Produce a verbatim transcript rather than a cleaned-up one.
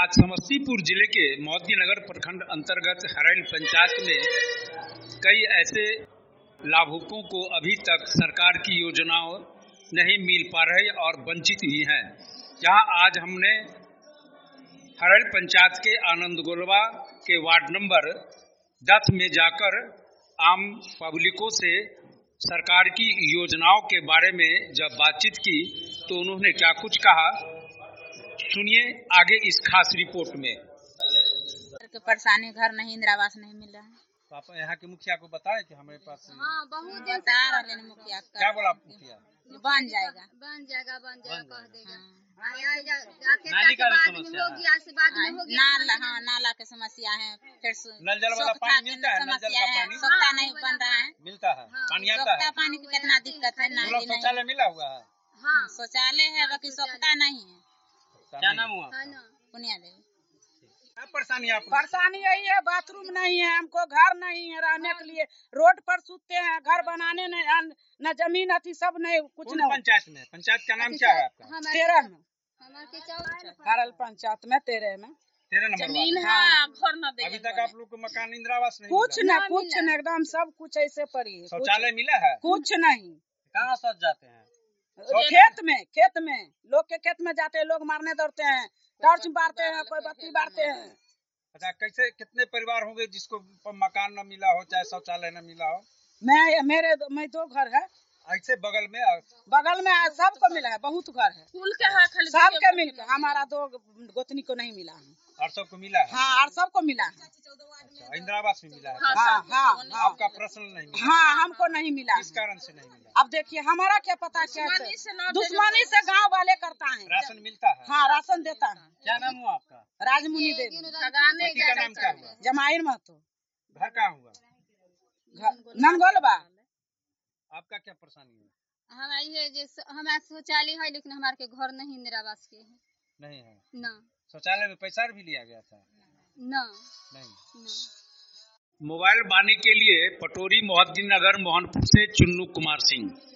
आज समस्तीपुर जिले के मोहद्दीनगर प्रखंड अंतर्गत हरैल पंचायत में कई ऐसे लाभुकों को अभी तक सरकार की योजनाओं नहीं मिल पा रही और वंचित ही हैं। जहां आज हमने हरैल पंचायत के आनंद गोलवा के वार्ड नंबर दस में जाकर आम पब्लिकों से सरकार की योजनाओं के बारे में जब बातचीत की तो उन्होंने क्या कुछ कहा, सुनिए आगे इस खास रिपोर्ट में। परेशानी, घर नहीं, इंदिरा आवास नहीं मिल रहा है। तो आप यहाँ के मुखिया को बताए कि हमारे पास हाँ, बहुत बता रहे हैं मुखिया। क्या बोला मुखिया? बन जाएगा बन जाएगा बन जाएगा कह देगा। नाली का समस्या है, नाला हाँ नाला की समस्या है, फिर नल जल वाला पानी मिलता है, नल जल का पानी सोखता नहीं बन रहा है, मिलता है, पानी आता है, पानी की कितना दिक्कत है। नाली शौचालय मिला हुआ है, हाँ शौचालय है बाकी सोखता नहीं है। क्या नाम हुआ? पुनिया देवी। क्या परेशानी आप? परेशानी यही है, बाथरूम नहीं है, हमको घर नहीं है रहने के लिए, रोड पर सूते हैं, घर बनाने नहीं, न जमीन अति सब नहीं, कुछ नहीं। पंचायत में, पंचायत का नाम क्या है आपका? तेरह में हरैल पंचायत में तेरह में तेरह नंबर जमीन है, घर न दे। अभी तक आप लोग को मकान इंदिरा आवास नहीं कुछ न कुछ न, एकदम सब कुछ ऐसे पड़ी है। शौचालय मिला है? कुछ नहीं। कहाँ सच जाते हैं? खेत में, खेत में लोग के खेत में जाते हैं, लोग मारने दौड़ते हैं, टॉर्च बारते हैं, कोई बत्ती बारते हैं। अच्छा, कैसे कितने परिवार होंगे जिसको मकान न मिला हो, चाहे शौचालय न मिला हो? मैं मेरे मैं दो घर है, ऐसे बगल में बगल में सबको मिला है, बहुत घर है, फूल के है खाली सबके मिल के। हमारा दो गोतनी को नहीं मिला है और सबको मिला है? हाँ, और सबको मिला है। अच्छा, इंदिरा आवास में मिला है? हाँ हाँ हाँ, आपका पर्सनल नहीं मिला? हाँ, हमको नहीं मिला। किस कारण से नहीं मिला? अब देखिए हमारा क्या पता, क्या दुश्मनी से गांव वाले करता है। राशन मिलता है? हाँ, राशन देता है। क्या नाम हुआ आपका? राजमुनि देवी। पति का नाम क्या हुआ? जमाइन महतो। घर कहाँ हुआ? ननगोलवा। आपका क्या परेशानी है? हमारा ये हमारा शौचालय है लेकिन हमारे के घर नहीं इंदिरा आवास के है। नहीं है ना। शौचालय में पैसा भी लिया गया था? ना नहीं। ना। मोबाइल बानी के लिए पटोरी मोहद्दीनगर मोहनपुर से चुन्नू कुमार सिंह।